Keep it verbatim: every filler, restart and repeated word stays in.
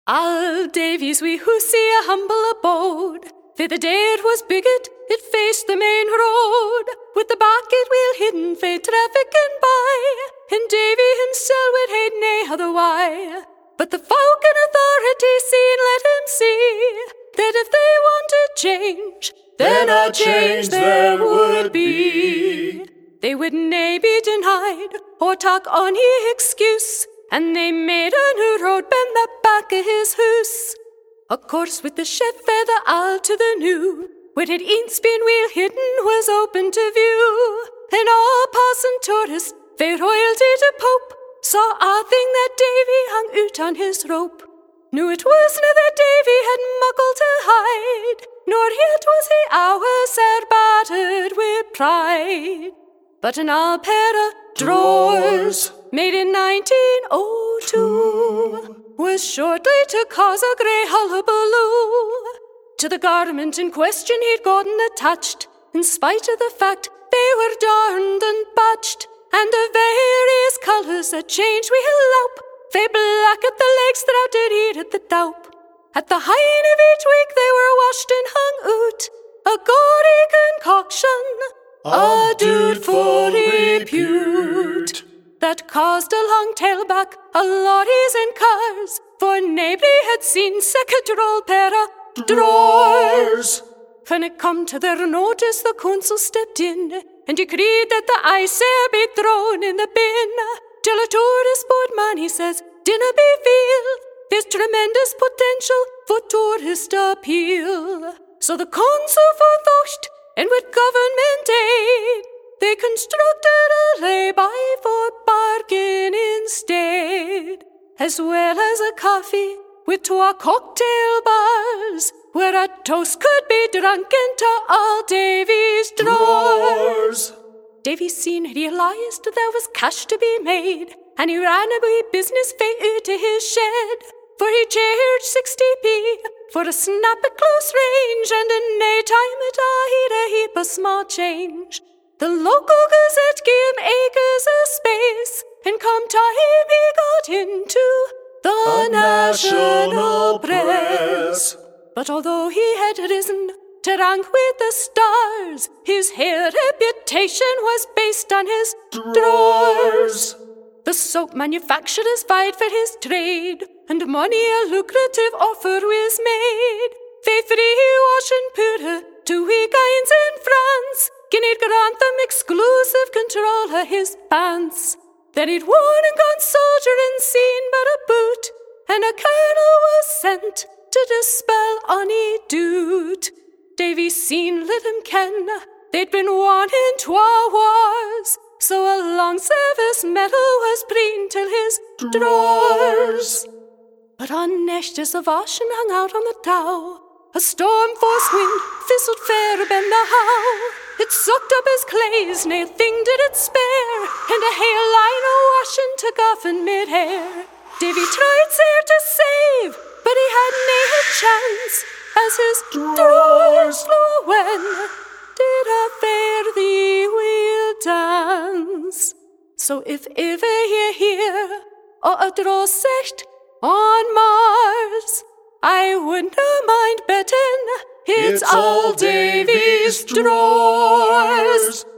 Al Davies we who see a humble abode, for the day it was bigot, it faced the main road, with the bucket wheel hidden fae traffic and by, and Davy himself would hae nae other why. But the folk in authority seen let him see, that if they wanted change, then a change there would be. They would nae be denied, or talk ony excuse, and they made a new road bend the back of his hoose. A course with the chef feather all to the new, what had eens been weel hidden was open to view, and all passing tourists, fae royalty to Pope, saw a thing that Davy hung out on his rope. Knew it wasna that Davy had muckle to hide, nor yet was he ower sair battered with pride. But an old pair of drawers, made in nineteen oh two, was shortly to cause a grey hullabaloo. To the garment in question he'd gotten attached, in spite of the fact they were darned and patched, and of various colours that changed we loup, fae black at the legs that out did eat at the doup. At the hine of each week they were washed and hung out, a gaudy concoction, a dude for repute, that caused a long tailback, a lorries and cars, for naebody had seen sic a droll pair of drawers. When it come to their notice, the council stepped in, and decreed that the ice air be thrown in the bin, till a tourist board man, he says, dinna be feel, there's tremendous potential for tourist appeal. So the council forethought, and with government aid, they constructed a lay-by for bargain instead, as well as a coffee with twa cocktail bars, where a toast could be drunken to all Davy's drawers. Davy soon realised there was cash to be made, and he ran away business fae out to his shed, for he charged sixty p for a snap at close range, and in nae time at all he'd a heap of small change. The local gazette gave him acres of space, and come time he got into the national press. But although he had risen to rank with the stars, his whole reputation was based on his drawers. The soap manufacturers vied for his trade, and many a lucrative offer was made. Fae free wash and powder to wee guys in France, gin he'd grant them exclusive control of his pants. Then he'd worn and gone soldiering seen but a boot, and a colonel was sent to dispel ony doot. Davy seen let him ken they'd been won in twa wars, so a long service medal was preen till his drawers. But on Neshtes of Ocean hung out on the tow, a storm-force wind fizzled fair ben the how. It sucked up his clays, nae thing did it spare, and a hail line o' washing took off in mid-air. Davy tried sair to save, but he had nae chance, as his drawers flew when did a fare thee wheel dance. So if ever ye hear o' a draw secht on Mars, I wouldna mind betting it's all Davy's drawers.